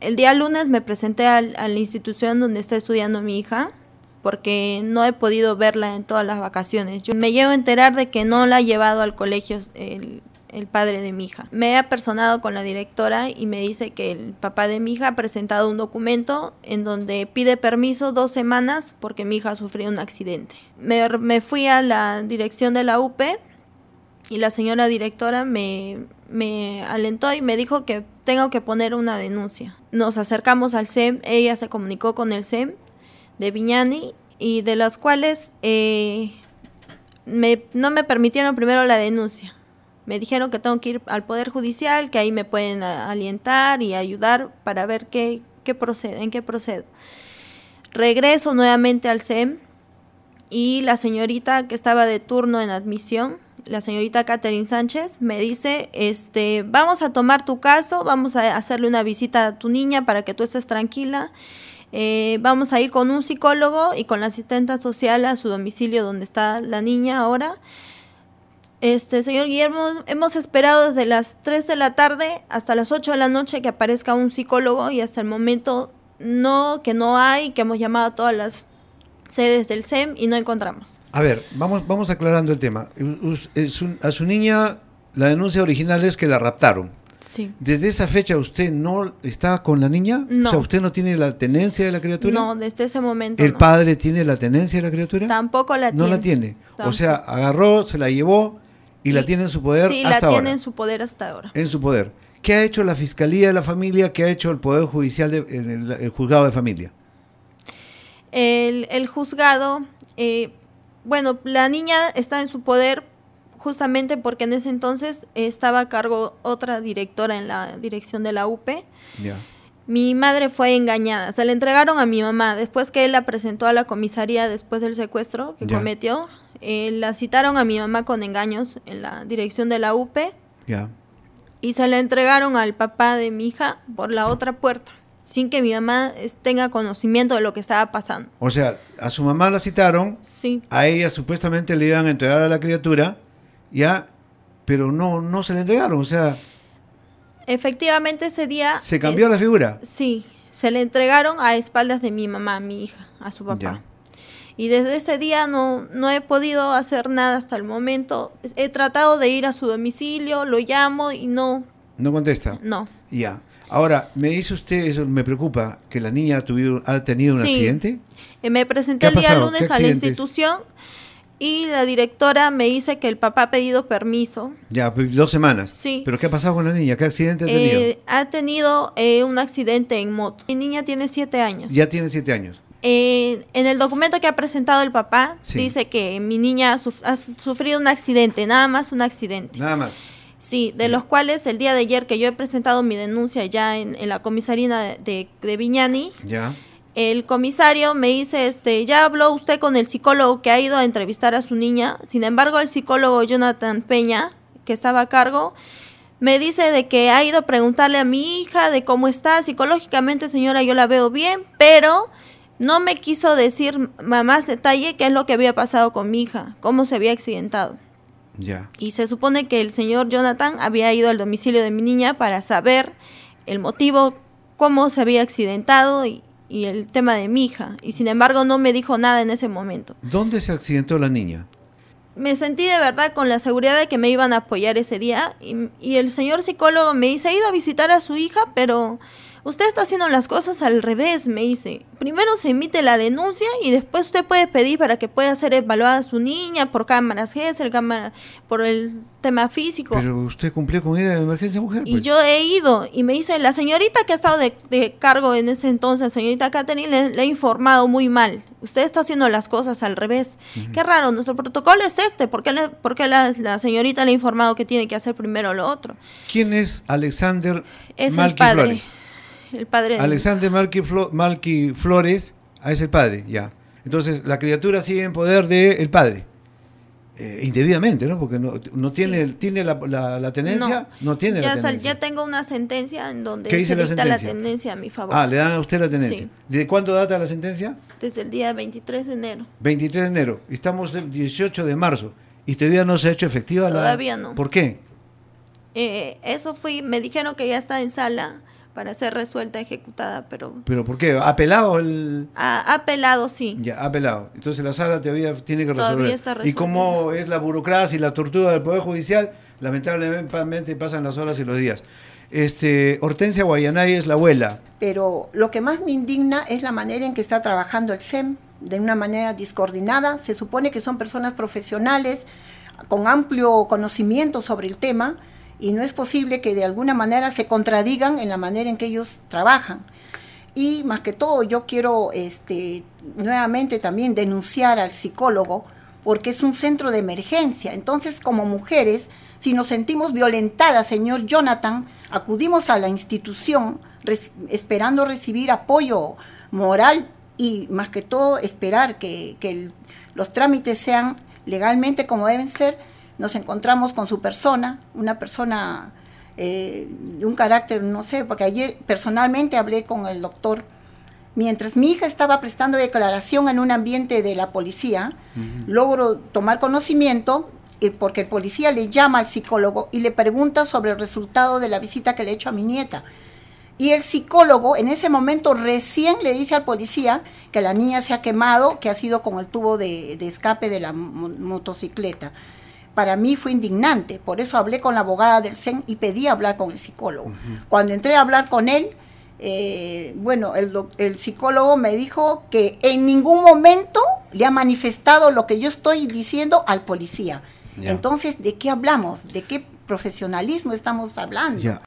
el día lunes me presenté a la institución donde está estudiando mi hija, porque no he podido verla en todas las vacaciones. Yo me llego a enterar de que no la ha llevado al colegio el padre de mi hija. Me he apersonado con la directora y me dice que el papá de mi hija ha presentado un documento en donde pide permiso 2 semanas porque mi hija sufrió un accidente. Me fui a la dirección de la UP y la señora directora me alentó y me dijo que tengo que poner una denuncia. Nos acercamos al SEM, ella se comunicó con el SEM de Viñani y de las cuales no me permitieron primero la denuncia. Me dijeron que tengo que ir al Poder Judicial, que ahí me pueden alientar y ayudar para ver en qué procedo. Regreso nuevamente al SEM y la señorita que estaba de turno en admisión, la señorita Catherine Sánchez, me dice, vamos a tomar tu caso, vamos a hacerle una visita a tu niña para que tú estés tranquila. Vamos a ir con un psicólogo y con la asistente social a su domicilio donde está la niña ahora. Señor Guillermo, hemos esperado desde las 3 de la tarde hasta las 8 de la noche que aparezca un psicólogo y hasta el momento que no hay, que hemos llamado a todas las sedes del SEM y no encontramos. A ver, vamos aclarando el tema. A su niña, la denuncia original es que la raptaron. Sí. ¿Desde esa fecha usted no está con la niña? No. O sea, ¿usted no tiene la tenencia de la criatura? No, desde ese momento ¿El no. padre tiene la tenencia de la criatura? Tampoco la tiene. No la tiene. Tampoco. O sea, agarró, se la llevó y la tiene en su poder sí, hasta ahora. Sí, la tiene ahora. en su poder hasta ahora. En su poder. ¿Qué ha hecho la Fiscalía de la Familia? ¿Qué ha hecho el Poder Judicial, el Juzgado de Familia? El juzgado, bueno, la niña está en su poder justamente porque en ese entonces estaba a cargo otra directora en la dirección de la UP. Ya. Mi madre fue engañada, se la entregaron a mi mamá después que él la presentó a la comisaría después del secuestro que cometió. La citaron a mi mamá con engaños en la dirección de la UP. Ya. Y se la entregaron al papá de mi hija por la otra puerta, sin que mi mamá tenga conocimiento de lo que estaba pasando. O sea, a su mamá la citaron, sí. A ella supuestamente le iban a entregar a la criatura, ya, pero no se la entregaron, o sea... Efectivamente ese día... ¿Se cambió la figura? Sí, se le entregaron a espaldas de mi mamá, a mi hija, a su papá. Ya. Y desde ese día no he podido hacer nada hasta el momento. He tratado de ir a su domicilio, lo llamo y no... ¿No contesta? No. Ya. Ahora, me dice usted, eso me preocupa, que la niña ha tenido un accidente. Me presenté el día lunes a la institución y la directora me dice que el papá ha pedido permiso. Ya, 2 semanas. Sí. ¿Pero qué ha pasado con la niña? ¿Qué accidente ha tenido? Ha tenido un accidente en moto. Mi niña tiene 7 años. Ya tiene 7 años. En el documento que ha presentado el papá, dice que mi niña ha sufrido un accidente, nada más un accidente. Nada más. Sí, de los cuales el día de ayer que yo he presentado mi denuncia ya en la comisaría de Viñani, ya. El comisario me dice, ya habló usted con el psicólogo que ha ido a entrevistar a su niña. Sin embargo, el psicólogo Jonathan Peña, que estaba a cargo, me dice de que ha ido a preguntarle a mi hija de cómo está. Psicológicamente, señora, yo la veo bien, pero no me quiso decir más detalle qué es lo que había pasado con mi hija, cómo se había accidentado. Ya. Y se supone que el señor Jonathan había ido al domicilio de mi niña para saber el motivo, cómo se había accidentado y el tema de mi hija. Y sin embargo no me dijo nada en ese momento. ¿Dónde se accidentó la niña? Me sentí de verdad con la seguridad de que me iban a apoyar ese día. Y el señor psicólogo me dice, ha ido a visitar a su hija, pero usted está haciendo las cosas al revés, me dice. Primero se emite la denuncia y después usted puede pedir para que pueda ser evaluada su niña por cámaras GESEL, por el tema físico. Pero usted cumplió con ella de emergencia mujer. Y yo he ido y me dice, la señorita que ha estado de cargo en ese entonces, señorita Catherine, le ha informado muy mal. Usted está haciendo las cosas al revés. Qué raro, nuestro protocolo es ¿Por qué la señorita le ha informado que tiene que hacer primero lo otro? ¿Quién es Alexander Es Malqui el padre. Flores? El padre. Alexander Malqui Flores, es el padre, ya. Entonces, la criatura sigue en poder del padre. Indebidamente, ¿no? Porque no tiene, sí. ¿Tiene la tenencia? No tiene la tenencia. Ya tengo una sentencia en donde ¿Qué dice se dicta la tenencia a mi favor. Ah, le dan a usted la tenencia. Sí. ¿De cuándo data la sentencia? Desde el día 23 de enero. 23 de enero. Estamos el 18 de marzo. ¿Y este día no se ha hecho efectiva? Todavía no. ¿Por qué? Me dijeron que ya está en sala, para ser resuelta, ejecutada, pero... ¿Pero por qué? ¿Ha apelado el...? Ha apelado, sí. Ya, ha apelado. Entonces la sala todavía tiene que resolver. Todavía está Y como resolviendo. es la burocracia y la tortura del Poder Judicial, lamentablemente pasan las horas y los días. Hortensia Guayanay es la abuela. Pero lo que más me indigna es la manera en que está trabajando el SEM, de una manera discoordinada. Se supone que son personas profesionales, con amplio conocimiento sobre el tema, y no es posible que de alguna manera se contradigan en la manera en que ellos trabajan. Y más que todo yo quiero nuevamente también denunciar al psicólogo, porque es un centro de emergencia. Entonces, como mujeres, si nos sentimos violentadas, señor Jonathan, acudimos a la institución esperando recibir apoyo moral y más que todo esperar que los trámites sean legalmente como deben ser. Nos encontramos con su persona, una persona de un carácter, no sé, porque ayer personalmente hablé con el doctor. Mientras mi hija estaba prestando declaración en un ambiente de la policía, logro tomar conocimiento porque el policía le llama al psicólogo y le pregunta sobre el resultado de la visita que le he hecho a mi nieta. Y el psicólogo en ese momento recién le dice al policía que la niña se ha quemado, que ha sido con el tubo de escape de la motocicleta. Para mí fue indignante, por eso hablé con la abogada del SEN y pedí hablar con el psicólogo. Cuando entré a hablar con él, el psicólogo me dijo que en ningún momento le ha manifestado lo que yo estoy diciendo al policía. Yeah. Entonces, ¿de qué hablamos? ¿De qué profesionalismo estamos hablando? Yeah.